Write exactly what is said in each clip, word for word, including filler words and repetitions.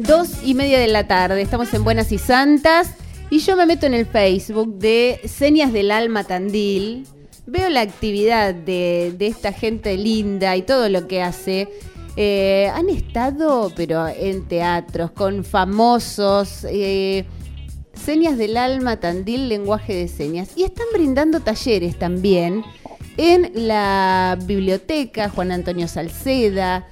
Dos y media de la tarde, estamos en Buenas y Santas y yo me meto en el Facebook de Señas del Alma Tandil, veo la actividad de, de esta gente linda y todo lo que hace. Eh, han estado, pero en teatros, con famosos, eh, Señas del Alma Tandil, lenguaje de señas, y están brindando talleres también en la biblioteca Juan Antonio Salceda,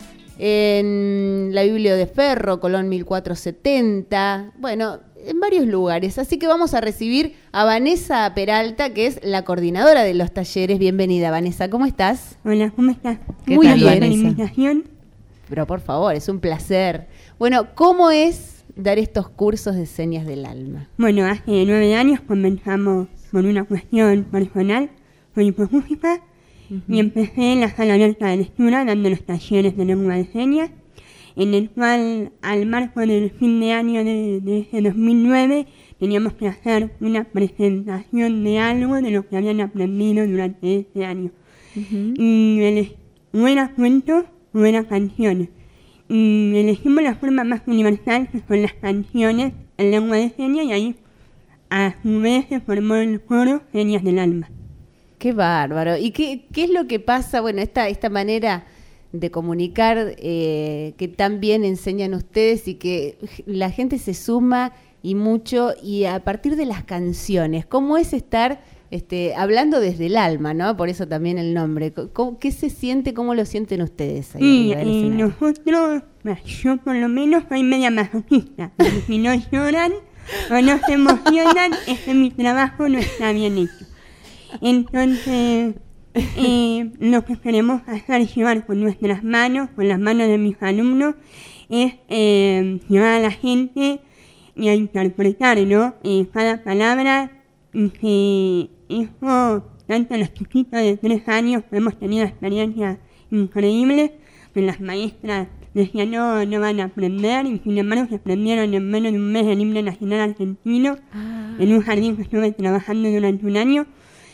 en la Biblio de Ferro, Colón mil cuatrocientos setenta, bueno, en varios lugares. Así que vamos a recibir a Vanessa Peralta, que es la coordinadora de los talleres. Bienvenida, Vanessa, ¿cómo estás? Hola, ¿cómo estás? Muy tal, bien. La invitación. Pero por favor, es un placer. Bueno, ¿cómo es dar estos cursos de señas del alma? Bueno, hace nueve años comenzamos por una cuestión personal, por hipofúsica, uh-huh. y empecé en la sala abierta de lectura dando los talleres de lengua de señas, en el cual al marco del fin de año de, de ese dos mil nueve teníamos que hacer una presentación de algo de lo que habían aprendido durante ese año. Uh-huh. Y el, o era cuentos o eran canciones. Y elegimos la forma más universal, que son las canciones en lengua de señas, y ahí a su vez se formó el coro Señas del Alma. ¡Qué bárbaro! ¿Y qué, qué es lo que pasa? Bueno, esta, esta manera de comunicar eh, que tan bien enseñan ustedes y que la gente se suma y mucho, y a partir de las canciones, ¿cómo es estar este, hablando desde el alma, ¿no? Por eso también el nombre. ¿Cómo, ¿Qué se siente, cómo lo sienten ustedes ahí? Sí, eh, nosotros, yo por lo menos soy media masoquista, porque si no lloran o no se emocionan, es que mi trabajo no está bien hecho. Entonces, eh, lo que queremos hacer llevar con nuestras manos, con las manos de mis alumnos, es eh, llevar a la gente y a interpretar, ¿no? Eh, cada palabra, y que eso, tanto los chiquitos de tres años, hemos tenido experiencias increíbles, que las maestras decían no, no van a aprender, y sin embargo se aprendieron en menos de un mes el himno nacional argentino, ah. en un jardín que estuve trabajando durante un año.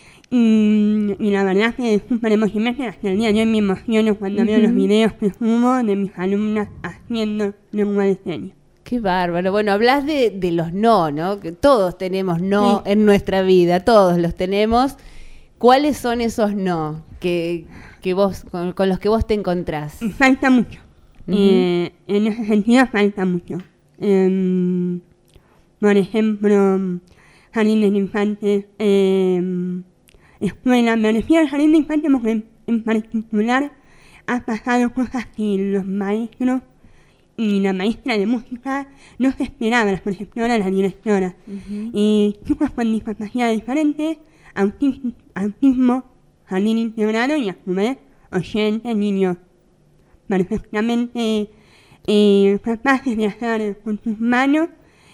Y, y la verdad que es súper emocionante. Hasta el día de hoy me emociono cuando uh-huh. veo los videos que subo de mis alumnas haciendo lengua de señas. Qué bárbaro. Bueno, hablas de, de los no, ¿no? Que todos tenemos no sí. en nuestra vida, todos los tenemos. ¿Cuáles son esos no que, que vos, con, con los que vos te encontrás? Falta mucho. Uh-huh. Eh, en ese sentido falta mucho. Eh, por ejemplo, jardines de infantes, eh, escuela, me refiero al jardín de infantes porque en, en particular ha pasado cosas que los maestros y la maestra de música no se esperaban, las preceptoras, las directoras. Uh-huh. Y chicos con discapacidades diferentes, autismo, autismo, jardín integrado y a su vez oyentes, niños perfectamente eh, capaces de hacer con sus manos.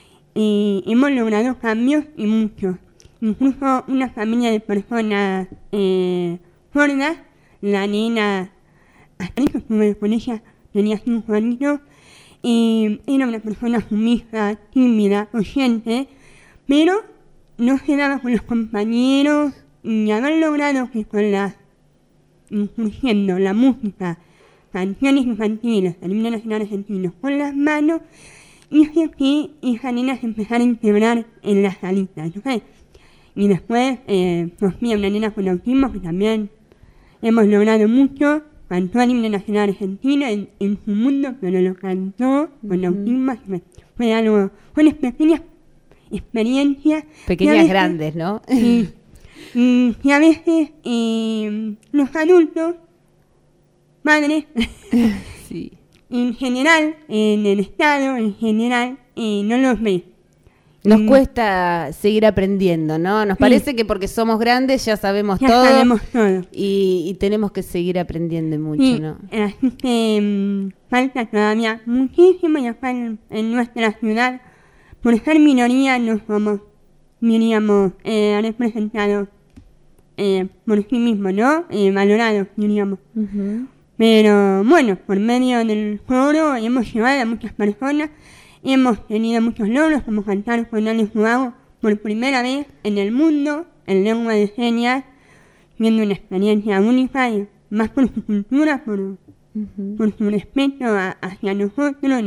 Eh, hemos logrado cambios y muchos. Incluso una familia de personas eh, sordas, la nena, hasta eso estuve con ella, tenía cinco años, eh, era una persona sumisa, tímida, oyente, pero no se daba con los compañeros, y haber logrado que con las, incluyendo la música, canciones infantiles, el himno nacional argentino, con las manos, hizo que esa nena se empezara a integrar en la salita, ¿no? Y después, eh, Sofía, una nena con autismo, que también hemos logrado mucho, cantó el himno nacional argentino en, en su mundo, pero lo cantó con uh-huh. autismo. Fue algo, fue una pequeña experiencia. Pequeñas veces, grandes, ¿no? Y, y, y a veces eh, los adultos, padres, sí. en general, en el Estado, en general, eh, no los ven. Nos mm. cuesta seguir aprendiendo, ¿no? Nos sí. parece que porque somos grandes ya sabemos ya todo, sabemos todo. Y, y tenemos que seguir aprendiendo mucho, sí. ¿no? Así que um, falta todavía muchísimo, y acá en, en nuestra ciudad, por ser minoría, no somos, diríamos, eh, representados eh, por sí mismos, ¿no? Eh, valorados, diríamos. Uh-huh. Pero bueno, por medio del foro hemos llevado a muchas personas. Hemos tenido muchos logros, como cantar con Alex Ubago por primera vez en el mundo, en lengua de señas, siendo una experiencia única, y más por su cultura, por, uh-huh. por su respeto a, hacia nosotros,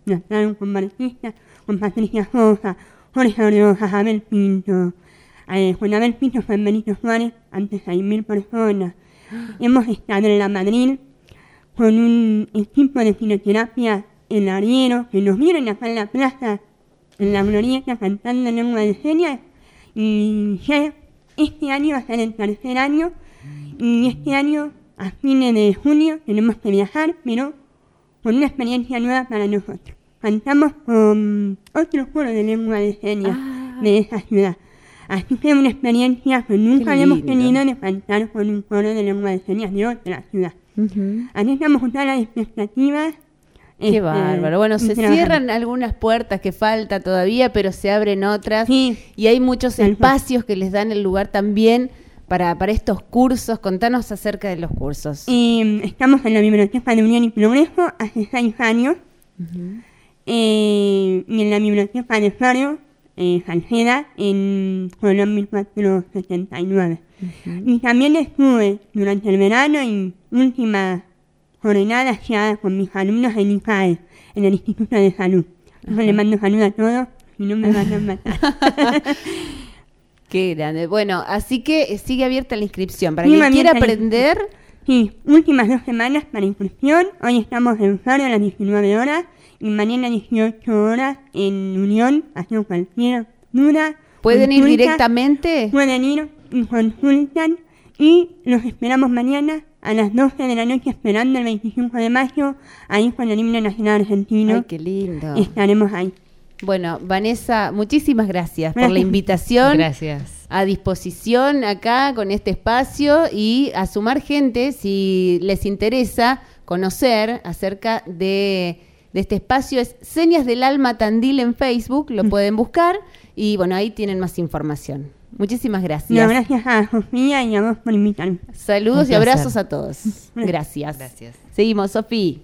Nazaron con Marquista, con Patricia Sosa, Jorge Orioja, Abel Pinto. Eh, con Abel Pinto fue Benito Suárez, ante seis mil personas. Hemos estado en La Madrid con un equipo de fisioterapia en Ariero, que nos vieron acá en la plaza, en la glorieta, cantando en lengua de señas. Y ya este año va a ser el tercer año, y este año, a fines de junio, tenemos que viajar, pero con una experiencia nueva para nosotros. Cantamos con otro coro de lengua de señas ah. de esa ciudad. Así que es una experiencia que nunca habíamos tenido de cantar con un coro de lengua de señas de otra ciudad. Uh-huh. Así estamos con todas las expectativas. Qué este, bárbaro. Bueno, se cierran algunas puertas que falta todavía, pero se abren otras. Sí. Y hay muchos espacios que les dan el lugar también para, para estos cursos. Contanos acerca de los cursos. Eh, estamos en la Biblioteca de Unión y Progreso hace seis años. Uh-huh. Eh, y en la Biblioteca de Faro, eh, Salceda, en Colón mil cuatrocientos setenta y nueve. Uh-huh. Y también estuve durante el verano y última jornada ya con mis alumnos en I C A E, en el Instituto de Salud. Uh-huh. Yo le mando saludos a todos y no me van a matar. Qué grande. Bueno, así que sigue abierta la inscripción. Para quien quiera aprender... Sí, últimas dos semanas para inscripción. Hoy estamos en Faro a las diecinueve horas y mañana a dieciocho horas en Unión, haciendo cualquier duda. ¿Pueden consulta, ir directamente? Pueden ir y consultan y los esperamos mañana a las doce de la noche, esperando el veinticinco de mayo, ahí con el himno nacional argentino. Ay, qué lindo. Estaremos ahí. Bueno, Vanessa, muchísimas gracias, gracias por la invitación. Gracias. A disposición acá con este espacio y a sumar gente si les interesa conocer acerca de, de este espacio. Es Señas del Alma Tandil en Facebook, lo pueden buscar y bueno, ahí tienen más información. Muchísimas gracias. No, gracias a Sofía y a vos por invitarme. Saludos y abrazos a todos. Gracias. Gracias. Seguimos, Sofía.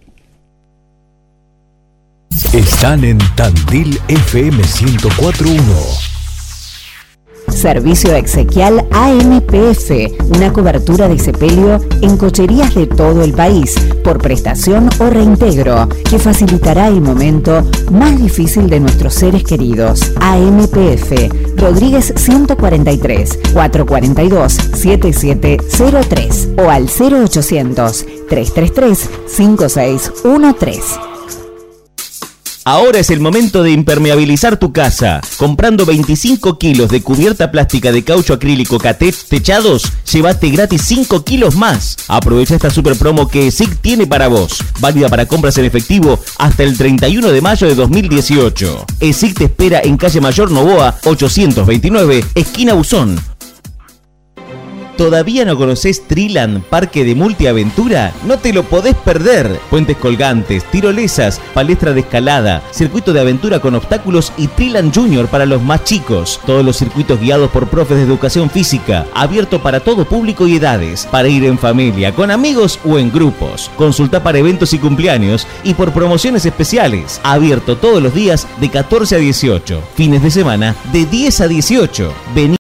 Están en Tandil F M ciento cuatro punto uno. Servicio exequial A M P F, una cobertura de sepelio en cocherías de todo el país, por prestación o reintegro, que facilitará el momento más difícil de nuestros seres queridos. A M P F, Rodríguez ciento cuarenta y tres, cuatrocientos cuarenta y dos, setenta y siete cero tres o al cero ochocientos, trescientos treinta y tres, cincuenta y seis trece. Ahora es el momento de impermeabilizar tu casa. Comprando veinticinco kilos de cubierta plástica de caucho acrílico Catet Techados, llévate gratis cinco kilos más. Aprovecha esta super promo que ESIC tiene para vos. Válida para compras en efectivo hasta el treinta y uno de mayo de dos mil dieciocho. ESIC te espera en calle Mayor Novoa, ochocientos veintinueve, esquina Buzón. ¿Todavía no conocés Triland, parque de multiaventura? No te lo podés perder. Puentes colgantes, tirolesas, palestra de escalada, circuito de aventura con obstáculos y Triland Junior para los más chicos. Todos los circuitos guiados por profes de educación física. Abierto para todo público y edades. Para ir en familia, con amigos o en grupos. Consulta para eventos y cumpleaños y por promociones especiales. Abierto todos los días de catorce a dieciocho. Fines de semana de diez a dieciocho. Vení